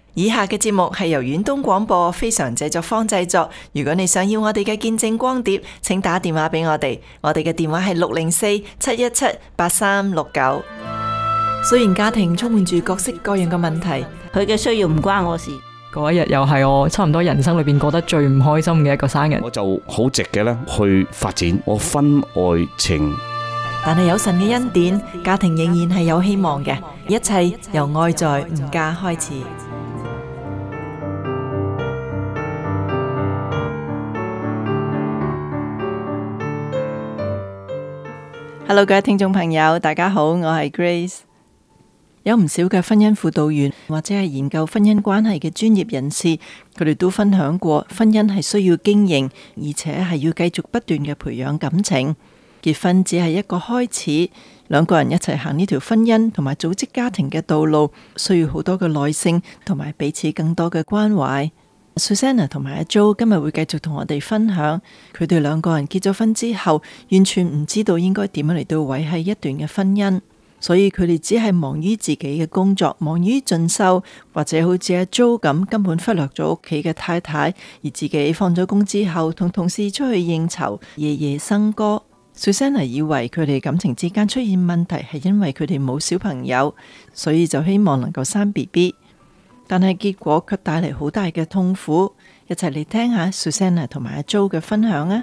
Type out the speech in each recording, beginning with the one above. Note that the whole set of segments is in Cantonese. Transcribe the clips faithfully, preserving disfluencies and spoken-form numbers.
以下嘅節目係由遠東廣播非常製作坊製作。如果你想要我哋嘅見證光碟，請打電話俾我哋。我哋嘅電話係六零四七一七八三六九。雖然家庭充滿住各式各樣嘅問題， 佢嘅需要唔關我事。 嗰一日又係我差唔多人生裏邊過得最唔開心嘅一個生日。 我就好直嘅咧去發展我婚外情。 但係有神嘅恩典，家庭仍然係有希望嘅。一切由愛在吾家開始。Hello， 各位聽眾朋友，大家好，我係 Grace。有唔少嘅婚姻輔導員或者係研究婚姻關係嘅專業人士，佢哋都分享過，婚姻係需要經營，而且係要繼續不斷嘅培養感情。結婚只係一個開始，兩個人一齊行呢條婚姻同埋組織家庭嘅道路，需要好多嘅耐性同埋彼此更多嘅關懷。Susanna 同埋阿 Jo 今日會繼續同我哋分享，佢哋兩個人結咗婚之後，完全唔知道應該點樣嚟到維繫一段嘅婚姻，所以佢哋只係忙於自己嘅工作，忙於進修，或者好似阿 Jo 咁，根本忽略咗屋企嘅太太，而自己放咗工之後，同同事出去應酬，夜夜笙歌。Susanna 以為佢哋感情之間出現問題係因為佢哋冇小朋友，所以就希望能夠生 B B。但係結果卻帶嚟好大嘅痛苦，一齊嚟聽下 Susanna 同埋阿 Jo 嘅分享啊！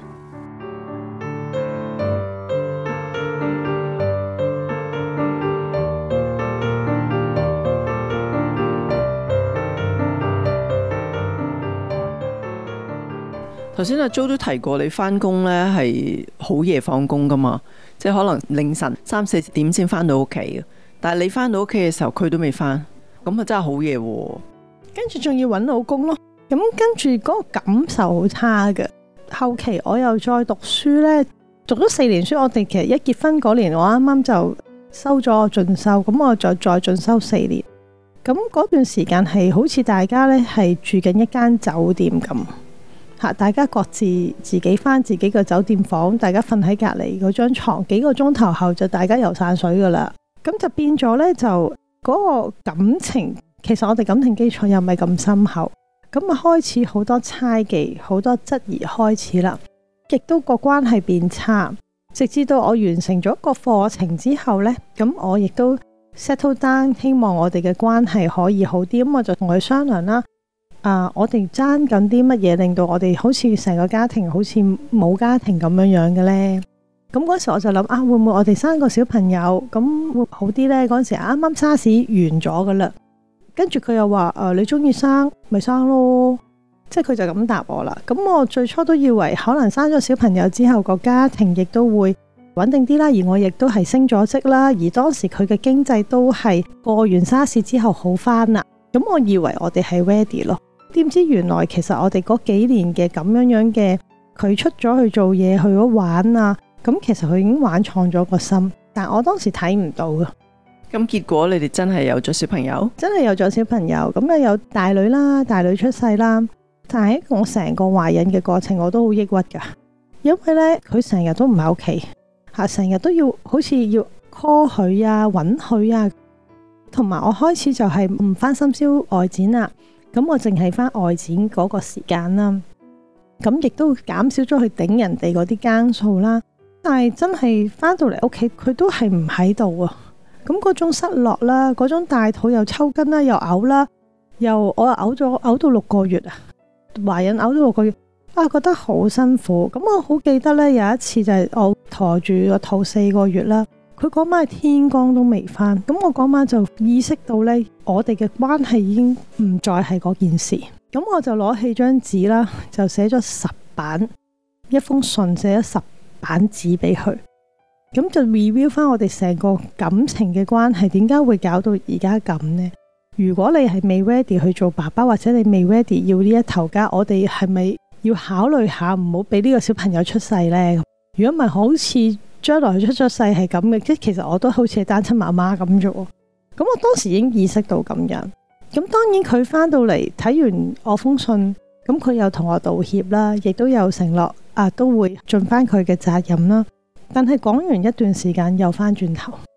頭先阿 Jo 都提過，你返工呢係好夜放工㗎嘛，即係可能凌晨三四點先返到屋企嘅。但係你返到屋企嘅時候，佢都未返。咁啊真係好夜喎， 跟住仲要揾老公咯，咁跟住嗰個感受好差嘅。後期我又再讀書呢，讀咗四年書，我哋其實一結婚嗰年，我啱啱就收咗我進修，咁我就再進修四年。咁嗰段時間係好似大家呢係住緊一間酒店咁，吓大家各自自己返自己嘅酒店房，大家瞓喺隔離嗰張床，幾個鐘頭後就大家游散水噶啦，咁就變咗呢就。嗰個感情，其實我哋感情基礎又唔係咁深厚，咁啊開始好多猜忌，好多質疑開始啦，亦都個關係變差，直至到我完成咗個課程之後呢，咁我亦都 settle down，希望我哋嘅關係可以好啲，咁我就同佢商量啦，啊，我哋爭緊啲乜嘢，令到我哋好似成個家庭好似冇家庭咁樣樣嘅呢？咁嗰時我就諗啊，會唔會我哋生個小朋友咁會好啲呢？嗰陣時啱啱沙士完咗噶啦，跟住佢又話誒、呃，你中意生咪生咯，即係佢就咁答我啦。咁我最初都以為可能生咗小朋友之後個家庭亦都會穩定啲啦，而我亦都係升咗職啦，而當時佢嘅經濟都係過完沙士之後好翻啦。咁我以為我哋係 ready 咯，點知原來其實我哋嗰幾年嘅咁樣樣嘅，佢出咗去做嘢，去咗玩啊。咁其實佢已經玩創咗個心，但我當時睇唔到㗎。 咁結果你哋真係有咗小朋友？ 真係有咗小朋友，咁啊有大女啦，大女出世啦。但係我成個懷孕嘅過程我都好抑鬱㗎，因為呢，佢成日都唔喺屋企，吓成日都要好似要 call 佢啊，搵佢啊，同埋我開始就係唔返深宵外展啦，咁我淨係返外展嗰個時間啦，咁亦都減少咗去頂人哋嗰啲更數啦。但係真係返到嚟屋企，佢都係唔喺度啊！咁嗰種失落啦，嗰種大肚又抽筋啦，又嘔啦，又我又嘔咗嘔到六個月啊！懷孕嘔到六個月啊，覺得好辛苦。咁我好記得呢，有一次就係我陀住個肚四個月啦，佢嗰晚係天光都未返，咁我嗰晚就意識到呢，我哋嘅關係已經唔再係嗰件事。咁我就攞起張紙啦，就寫咗十版一封信，寫咗十版紙俾佢，咁就 review 翻我哋成個感情嘅關係，點解會搞到而家咁呢？如果你係未 ready 去做爸爸，或者你未 ready 要呢一頭家，我哋係咪要考慮下唔好俾呢個小朋友出世呢？如果唔係，好似將來佢出咗世係咁嘅，即係其實我都好似係單親媽媽咁啫。咁我當時已經意識到咁樣，咁當然佢翻到嚟睇完我封信，咁佢又同我道歉啦，亦都有承諾。啊，都會盡翻佢嘅責任啦。但係講完一段時間又翻轉頭，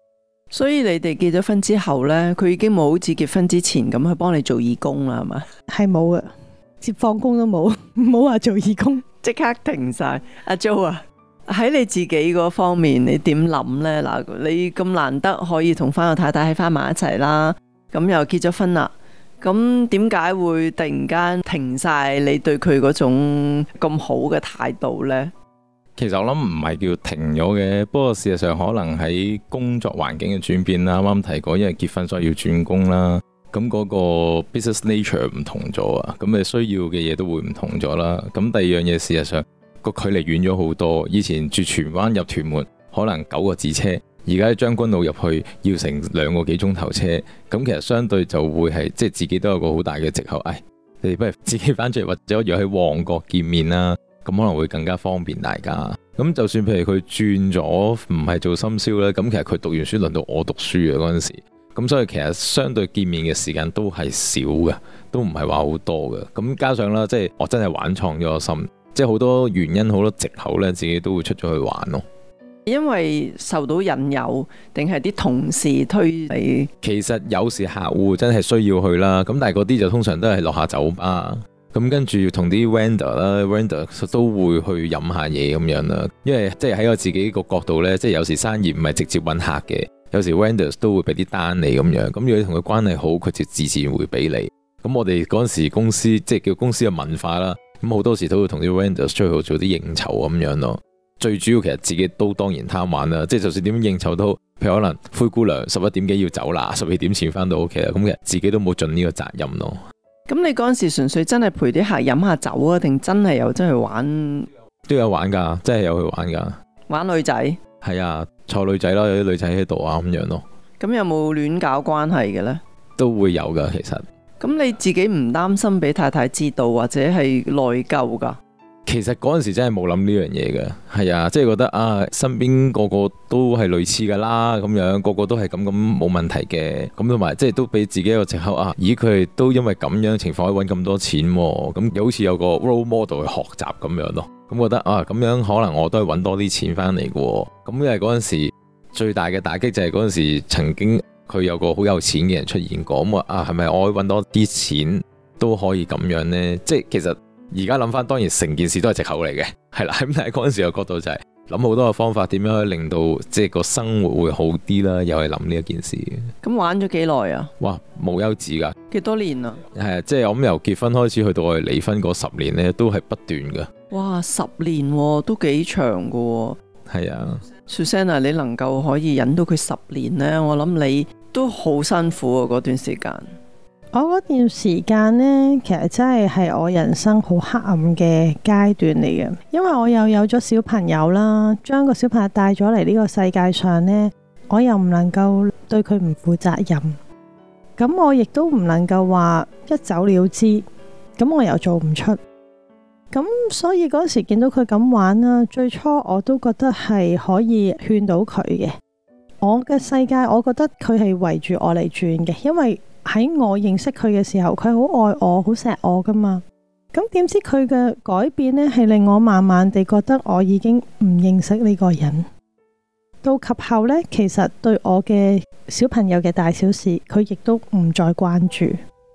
所以你哋結咗婚之後呢，佢已經冇好似結婚之前咁去幫你做義工啦，係嘛？ 係冇嘅，接放工都冇，唔好話做義工， 即刻停晒。阿 Jo 啊，喺你自己嗰方面，你點諗呢？嗱，你咁難得可以同翻個太太喺翻埋一齊啦，咁又結咗婚啦，咁點解會突然間停晒你對佢嗰種咁好嘅態度呢？ 其實我諗唔係叫停咗嘅，不過事實上可能喺工作環境嘅轉變啦，啱啱提過，因為結婚所以要轉工啦，咁嗰個 business nature 唔同咗啊，咁你需要嘅嘢都會唔同咗啦。咁第二樣嘢，事實上個距離遠咗好多，以前住荃灣入屯門可能九個字車，而家喺將軍澳入去要成兩個幾鐘頭車，咁其實相對就會係即係自己都有個好大嘅藉口，唉，你哋不如自己翻出嚟，或者約喺旺角見面啦。咁可能會更加方便大家。咁就算譬如佢轉咗唔係做深宵咧，咁其實佢讀完書輪到我讀書嘅嗰陣時，咁所以其實相對見面嘅時間都係少嘅，都唔係話好多嘅。咁加上啦，即係我真係玩創咗個心，即係好多原因好多藉口咧，自己都會出咗去玩咯。 因為受到引誘，定係啲同事推你？ 其實有時客戶真係需要去啦，咁但係嗰啲就通常都係落下酒吧。咁跟住同啲 vendor 啦 ，vendor 都會去飲下嘢咁樣啦。因為即係喺我自己個角度呢，即係有時生意唔係直接揾客嘅，有時 vendors 都會俾啲單你咁樣。咁如果你同佢關係好，佢就自然會俾你。咁我哋嗰陣時公司即係叫公司嘅文化啦，咁好多時都會同啲 vendors 出去做啲應酬咁樣咯。最主要其實自己都當然貪玩啦，即係就算點樣應酬都好，譬如可能灰姑娘十一點幾要走啦，十二點前翻到屋企啦，咁其實自己都冇盡呢個責任咯。 咁你嗰陣時純粹真係陪啲客飲下酒啊，定真係有真係玩？ 都有玩噶，真係有去玩噶。 玩女仔？ 係啊，坐女仔啦，有啲女仔喺度啊咁樣咯。 咁有冇亂搞關係嘅呢？ 都會有噶，其實。 咁你自己唔擔心俾太太知道或者係內疚噶？ 其實嗰陣時真係冇諗呢樣嘢嘅，係啊，即係覺得啊，身邊個個都係類似噶啦，咁樣個個都係咁咁冇問題嘅，咁同埋即係都俾自己一個藉口啊，咦佢哋都因為咁樣情況可以揾咁多錢喎，咁又好似有個 role model 去學習咁樣咯，咁覺得啊咁樣可能我都係揾多啲錢翻嚟嘅喎，咁因為嗰陣時最大嘅打擊就係嗰陣時曾經佢有個好有錢嘅人出現過，咁啊係咪我可以揾多啲錢都可以咁樣呢？即係其實。而家諗翻，當然成件事都係藉口嚟嘅，係啦。咁但係嗰陣時嘅角度就係諗好多嘅方法，點樣可以令到即係個生活會好啲啦，又係諗呢一件事。咁玩咗幾耐啊？ 哇，無休止噶。 幾多年啊？ 係啊，即係我諗由結婚開始去到我哋離婚嗰十年咧，都係不斷噶。 哇，十年喎，都幾長噶喎。 係啊 Susanna，你能夠可以忍到佢十年呢？我諗你都好辛苦啊嗰段時間。 我嗰段時間呢，其實真係係我人生好黑暗嘅階段嚟嘅，因為我又有咗小朋友啦，將個小朋友帶咗嚟呢個世界上呢，我又唔能夠對佢唔負責任，咁我亦都唔能夠話一走了之，咁我又做唔出，咁所以嗰時見到佢咁玩啦，最初我都覺得係可以勸到佢嘅，我嘅世界我覺得佢係圍住我嚟轉嘅，因為喺我認識佢嘅時候，佢好愛我，好錫我噶嘛。咁點知佢嘅改變呢，係令我慢慢地覺得我已經唔認識呢個人。到及後呢，其實對我嘅小朋友嘅大小事，佢亦都唔再關注。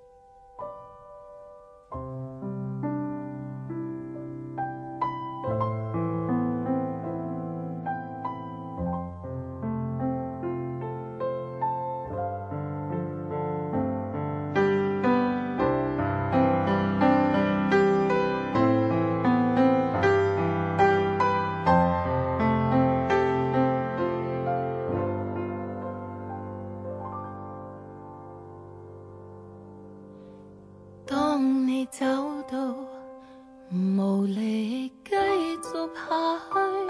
當你走到無力繼續下去，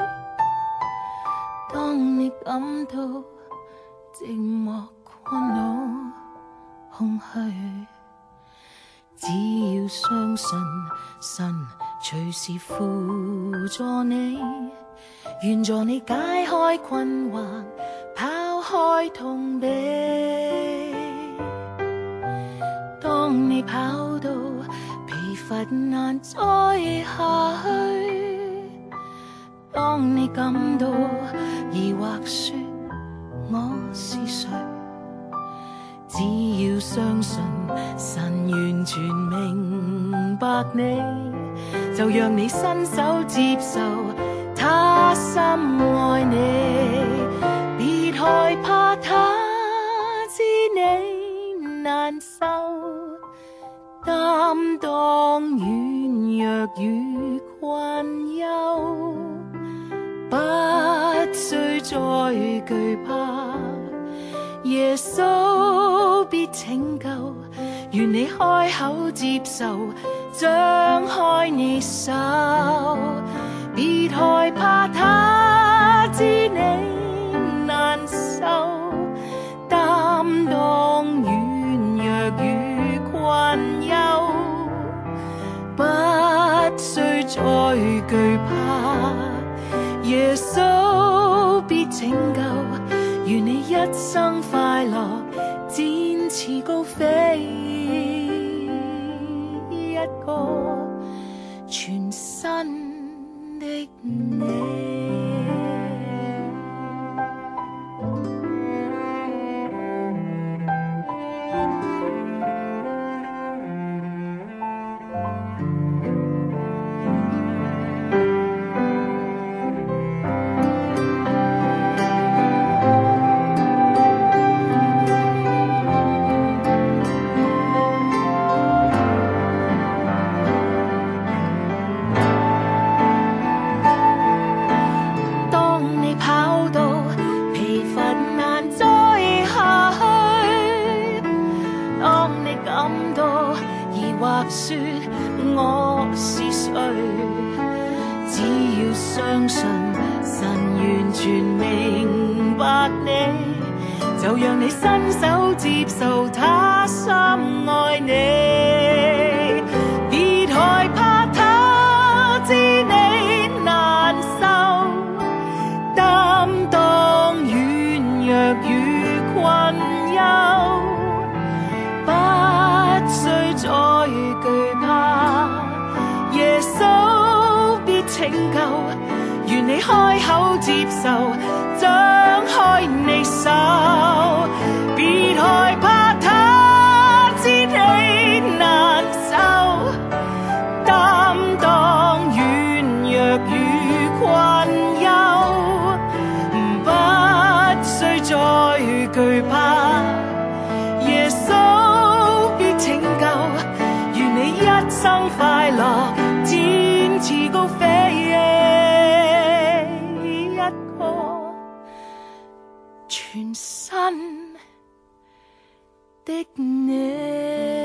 當你感到寂寞困惱空虛，只要相信神隨時輔助你，願助你解開困惑，拋開痛悲。當你跑到疲乏難再下去，當你感到疑惑說我是誰？只要相信神完全明白你，就讓你伸手接受他深愛你，別害怕他知你難受，擔當軟弱與困憂，不需再懼怕，耶穌必拯救，願你開口接受，張開你手，別害怕他知你難受，擔當軟弱與困憂，不需再懼怕，耶穌必拯救，願你一生快樂，展翅高飛，一個全新的你。說我是誰？只要相信神完全明白你，就讓你伸手接受他深愛你，別害怕他知你難受，擔當軟弱與困憂，不需再懼怕，耶穌必拯救，願你開口接受，張開你手，別害怕他知你難受，擔當軟弱與困憂，不需再懼怕，耶穌必拯救，願你一生快樂，展翅高飛，一個全新的你。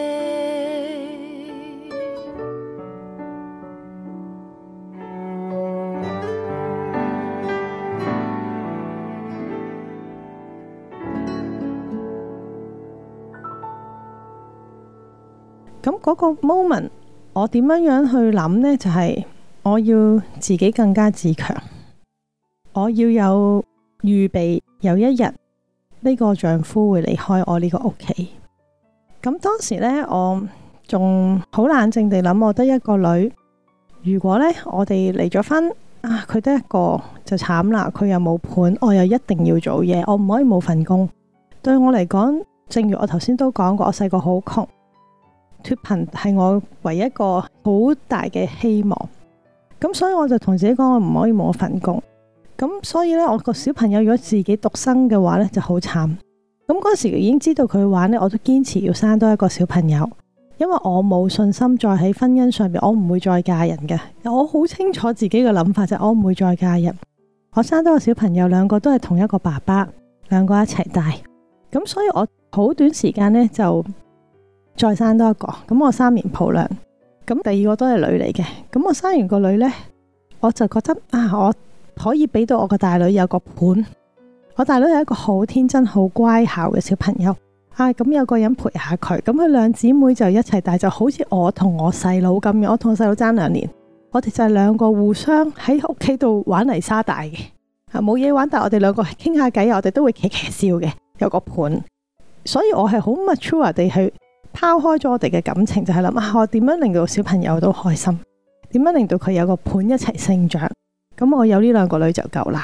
咁嗰個 moment， 我點樣樣去諗呢？就係、是、我要自己更加自強，我要有預備，有一日呢個丈夫會離開我呢個屋企。咁當時呢，我仲好冷靜地諗，我得一個女，如果呢，我哋離咗婚啊，佢得一個就慘啦，佢又冇伴，我又一定要做嘢，我唔可以冇份工。對我嚟講，正如我頭先都講過，我細個好窮。脫貧係我唯一一個好大嘅希望，咁所以我就同自己講，我唔可以冇份工。咁所以呢，我個小朋友如果自己獨生嘅話呢，就好慘。咁嗰時已經知道佢玩呢，我都堅持要生多一個小朋友，因為我冇信心再喺婚姻上面，我唔會再嫁人嘅。我好清楚自己嘅諗法就係我唔會再嫁人。我生多個小朋友，兩個都係同一個爸爸，兩個一齊帶。咁所以我好短時間呢就再生多一個，咁我三年抱兩，咁第二個都係女嚟嘅。咁我生完個女呢，我就覺得啊，我可以俾到我個大女有個伴。我大女係一個好天真、好乖巧嘅小朋友啊，咁有個人陪下佢，咁佢兩姊妹就一齊大，就好似我同我細佬咁樣。我同我細佬爭兩年，我哋就係兩個互相喺屋企度玩泥沙大嘅，啊冇嘢玩，但係我哋兩個傾下偈，我哋都會騎騎笑嘅，有個伴。所以我係好 mature 地去拋開咗我哋嘅感情，就係諗啊，我點樣令到小朋友都開心，點樣令到佢有個伴一齊成長。咁我有呢兩個女就夠啦。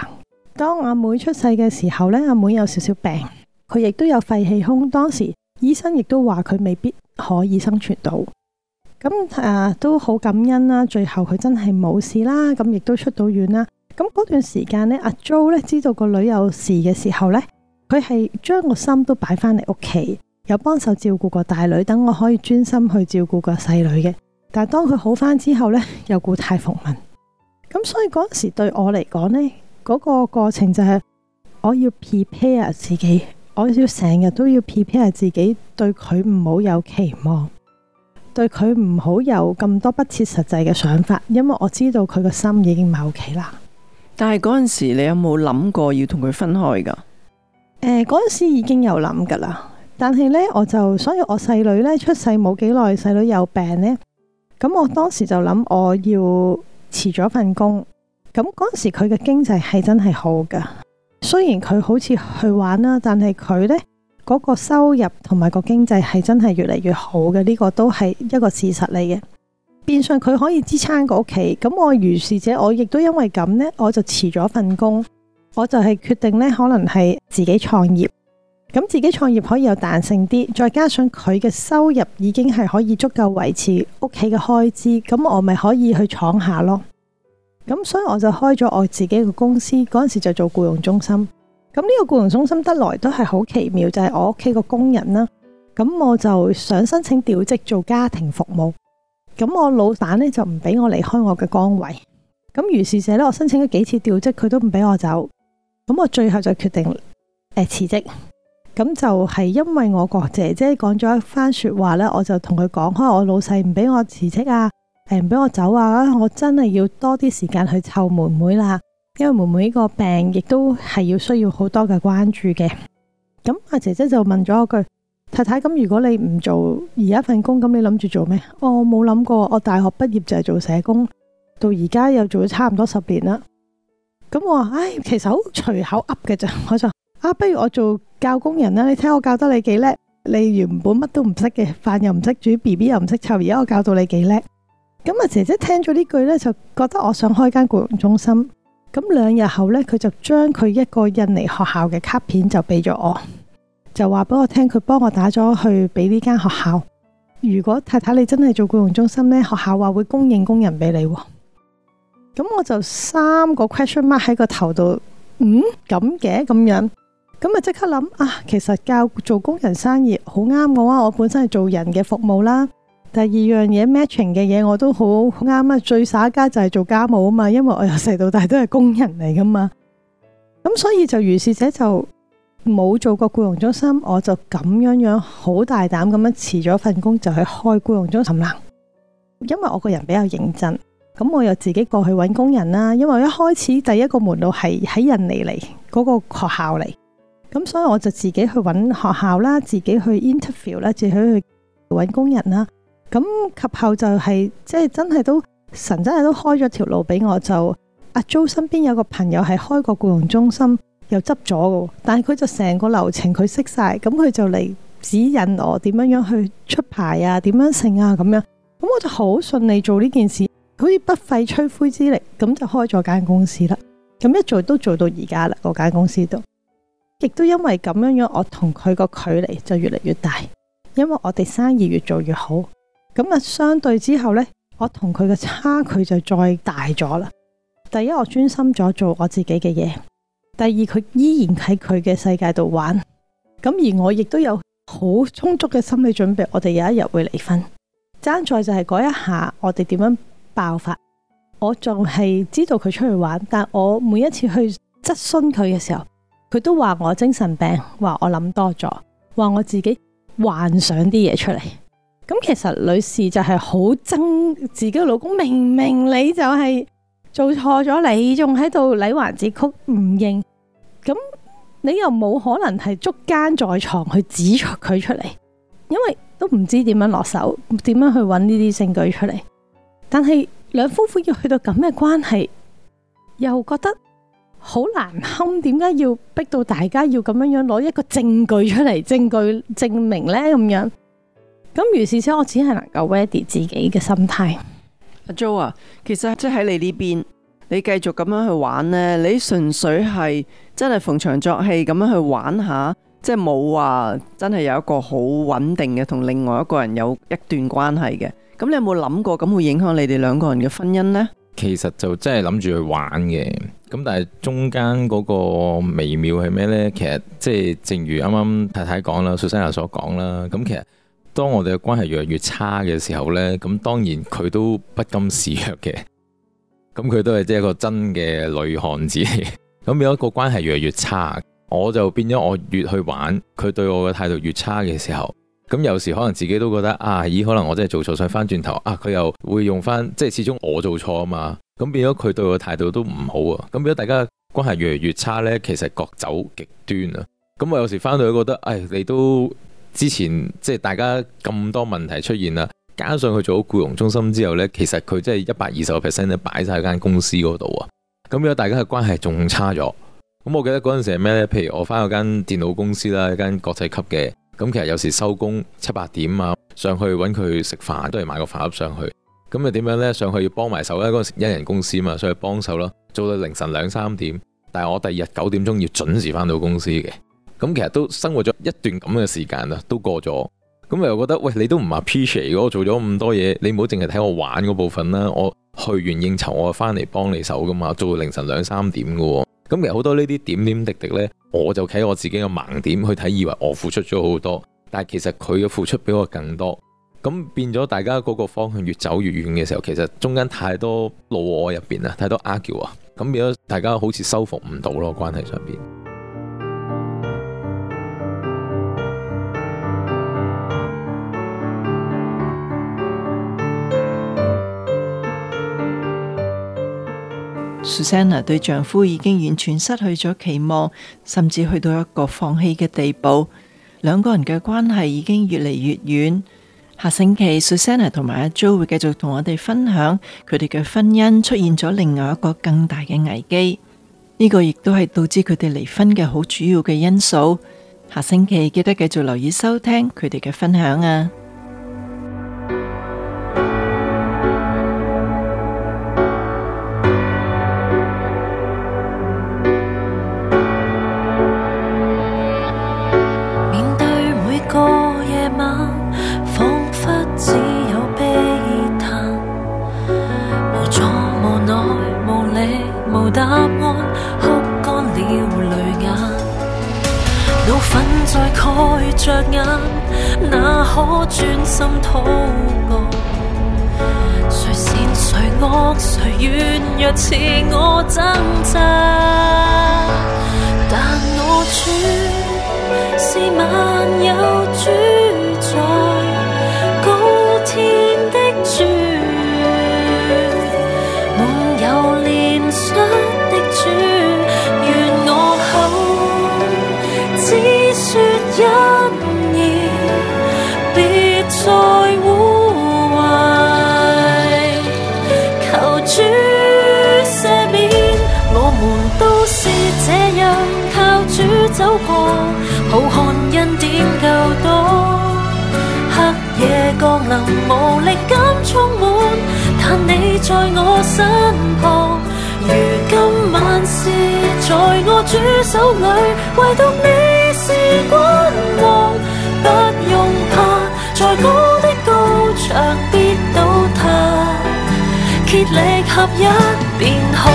當阿妹出世嘅時候呢，阿妹有少少病，佢亦都有肺氣胸，當時醫生亦都話佢未必可以生存到。咁啊都好感恩啦，最後佢真係冇事啦，咁亦都出到院啦。咁嗰段時間呢，阿 Jo 咧知道個女有事嘅時候呢，佢係將個心都擺翻嚟屋企，有幫手照顧個大女，等我可以專心去照顧個細女嘅。但係當佢好翻之後呢，又故態復萌。咁所以嗰陣時對我嚟講呢，嗰、嗰個過程就係我要 prepare 自己，我要成日都要 prepare 自己，對佢唔好有期望。對佢唔好有咁多不切實際嘅想法，因為我知道佢個心已經唔喺屋企啦。 但係嗰陣時你有冇諗過要同佢分開噶？ 誒，嗰陣時已經有諗噶啦，但係呢，我就所以我細女呢出世冇幾耐，細女有病呢。咁我當時就諗我要辭咗份工。咁嗰陣時佢嘅經濟係真係好噶，雖然佢好似去玩啦，但係佢呢。嗰個收入同埋個經濟係真係越嚟越好嘅，呢個都係一個事實嚟嘅。變相佢可以支撐個屋企，咁我如是者，我亦都因為咁呢，我就辭咗份工，我就係決定呢，可能係自己創業。咁自己創業可以有彈性啲，再加上佢嘅收入已經係可以足夠維持屋企嘅開支，咁我咪可以去闖下咯。咁所以我就開咗我自己嘅公司，嗰陣時就做僱傭中心。咁呢個僱傭中心得來都係好奇妙，就係我屋企個工人啦。咁我就想申請調職做家庭服務，咁我老闆呢就唔俾我離開我嘅崗位。咁如是者呢，我申請咗幾次調職，佢都唔俾我走。咁我最後就決定誒辭職。咁就係因為我個姐姐講咗一番說話呢，我就同佢講開，我老細唔俾我辭職啊，誒唔俾我走啊，我真係要多啲時間去湊妹妹啦。因為妹妹個病亦都係要需要好多嘅關注嘅。咁阿姐姐就問咗我句：太太，咁如果你唔做而家份工，咁你諗住做咩？哦，我冇諗過，我大學畢業就係做社工，到而家又做咗差唔多十年啦。咁我話：唉，其實好隨口噏嘅咋。我就啊，不如我做教工人啦。你睇我教得你幾叻，你原本乜都唔識嘅，飯又唔識煮，B B 又唔識湊，而家我教到你幾叻。咁阿姐姐聽咗呢句呢，就覺得我想開間僱傭中心。咁兩日後呢，佢就將佢一個印尼學校嘅卡片就俾咗我，就話俾我聽，佢幫我打咗去俾呢間學校。如果太太你真係做僱傭中心呢，學校話會供應工人俾你。咁我就三個 question mark 喺個頭度，嗯，咁嘅咁樣，咁啊即刻諗啊，其實教做工人生意好啱我啊，我本身係做人嘅服務啦。第二樣嘢 matching 嘅嘢我都好啱啊，最耍家就係做家務啊嘛，因為我由細到大都係工人嚟噶嘛，咁所以就如是者就冇做過僱傭中心，我就咁樣樣好大膽咁樣辭咗份工就去開僱傭中心啦。因為我個人比較認真，咁我又自己過去揾工人啦，因為我一開始第一個門路係喺印尼嚟嗰個學校嚟，咁所以我就自己去揾學校啦，自己去 interview 啦，自己去揾工人啦。咁及後就係、是、即係真係都神真係都開咗條路俾我，就阿 Jo 身邊有個朋友係開個僱傭中心又執咗嘅，但係佢就成個流程佢識晒，咁佢就嚟指引我點樣樣去出牌啊，點樣成啊咁樣，咁我就好順利做呢件事，好似不費吹灰之力，咁就開咗間公司啦。咁一做都做到而家啦，嗰間公司度，亦都因為咁樣樣，我同佢個距離就越嚟越大，因為我哋生意越做越好。咁啊，相對之後呢，我同佢嘅差距就再大咗啦。第一，我專心咗做我自己嘅嘢；第二，佢依然喺佢嘅世界度玩。咁而我亦都有好充足嘅心理準備，我哋有一日會離婚。爭在就係嗰一下，我哋點樣爆發？我仲係知道佢出去玩，但我每一次去質詢佢嘅時候，佢都話我精神病，話我諗多咗，話我自己幻想啲嘢出嚟。咁其實女士就係好憎自己嘅老公，明明你就係做錯咗，你仲喺度禮還節曲唔認，咁你又冇可能係捉奸在床去指出佢出嚟，因為都唔知點樣落手，點樣去揾呢啲證據出嚟。但係兩夫婦要去到咁嘅關係，又覺得好難堪，點解要逼到大家要咁樣樣攞一個證據出嚟，證據證明呢？咁樣？咁如是者，我只係能夠 ready 自己嘅心態。 阿 Jo 啊，其實即係喺你呢邊， 你繼續咁樣去玩呢？你純粹係真係逢場作戲咁樣去玩下，即係冇話真係有一個好穩定嘅同另外一個人有一段關係嘅。咁你有冇諗過咁會影響你哋兩個人嘅婚姻呢？ 其實就真係諗住去玩嘅，咁但係中間嗰個微妙係咩呢？其實即係正如啱啱太太講啦，Susanna所講啦，咁其實當我哋嘅關係越嚟越差嘅時候呢，咁當然佢都不甘示弱嘅，咁佢都係即係一個真嘅女漢子嚟。咁有一個關係越嚟越差，我就變咗我越去玩，佢對我嘅態度越差嘅時候。咁有時可能自己都覺得啊，咦，可能我真係做錯，想翻轉頭啊，佢又會用翻，即係始終我做錯啊嘛。咁變咗佢對我嘅態度都唔好啊。咁變咗大家關係越嚟越差呢，其實各走極端啊。咁我有時翻到去覺得，唉，你都之前即係大家咁多問題出現啦，加上佢做咗僱傭中心之後呢，其實佢真係一百二十個 percent 咧擺晒喺間公司嗰度啊。咁變咗大家嘅關係仲差咗。咁我記得嗰陣時係咩呢？譬如我翻嗰間電腦公司啦，一間國際級嘅。咁其實有時收工七八點啊，上去揾佢食飯，都係買個飯盒上去。咁啊點樣呢？上去要幫埋手咧，嗰陣時一人公司嘛，上去幫手咯，做到凌晨兩三點。但係我第二日九點鐘要準時翻到公司嘅。咁其實都生活咗一段咁嘅時間啦，都過咗。咁我又覺得，喂，你都唔 appreciate 我做咗咁多嘢，你唔好淨係睇我玩嗰部分啦。我去完應酬，我翻嚟幫你手噶嘛，做到凌晨兩三點噶。咁其實好多呢啲點點滴滴呢，我就企我自己嘅盲點去睇，以為我付出咗好多，但係其實佢嘅付出比我更多。咁變咗大家嗰個方向越走越遠嘅時候，其實中間太多老我入邊啊，太多 argue 啊，咁變咗大家好似修復唔到咯，關係上邊。 Susanna 對丈夫已經完全失去咗期望，甚至去到一個放棄嘅地步。兩個人嘅關係已經越嚟越遠。下星期 Susanna 同埋阿 Jo 會繼續同我哋分享佢哋嘅婚姻出現咗另外一個更大嘅危機。呢個亦都係導致佢哋離婚嘅好主要嘅因素。下星期記得繼續留意收聽佢哋嘅分享啊！ 答案哭乾了淚眼，怒憤在蓋着眼，哪可專心禱告？誰善誰惡，誰軟弱似我掙扎？但我主是萬有主宰，高天的主，滿有憐恤的主，願我口只說恩義，別再污穢。求主赦免，我們都是這樣靠主走過，好看恩典夠多。黑夜降臨，無力感充滿，但你在我身旁。如今萬事在我主手裏，唯獨你是君王。不用怕，在我的高牆必倒塌，竭力合一便好。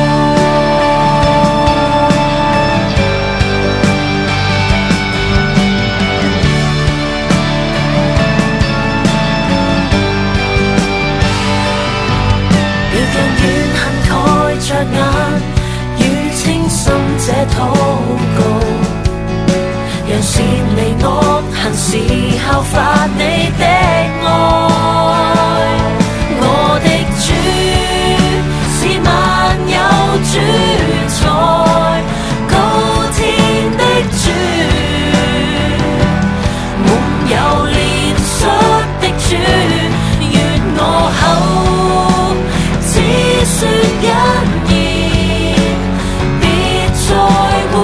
着眼，與清心這禱告，讓善離惡行時效法你的愛。我的主是萬有主宰，高天的主，滿有憐恤的主，願我口只說恩義，別再污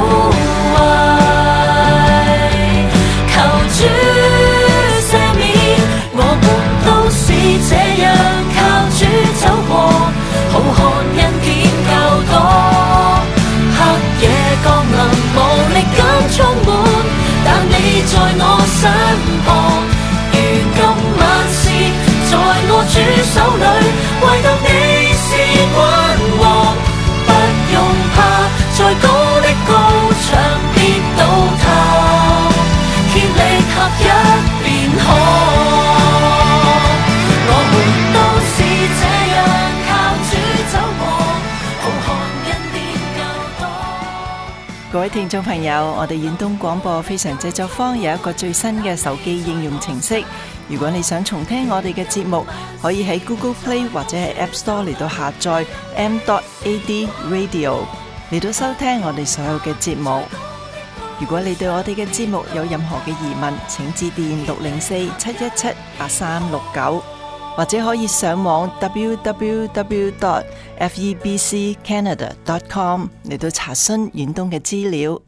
主手裏，唯獨你是君王，不用怕，再高的高牆跌倒塌，竭力合一便可。我們都是這樣靠主走過，浩瀚恩典夠多。 各位聽眾朋友，我哋遠東廣播非常製作坊有一個最新嘅手機應用程式。如果你想重聽我哋嘅節目，可以喺 Google Play 或者係 App Store 嚟到下載 m dot a d radio 嚟到收聽我哋所有嘅節目。如果你對我哋嘅節目有任何嘅疑問，請致電六零四七一七八三六九，或者可以上網 w w w dot f e b c canada dot com 嚟到查詢遠東嘅資料。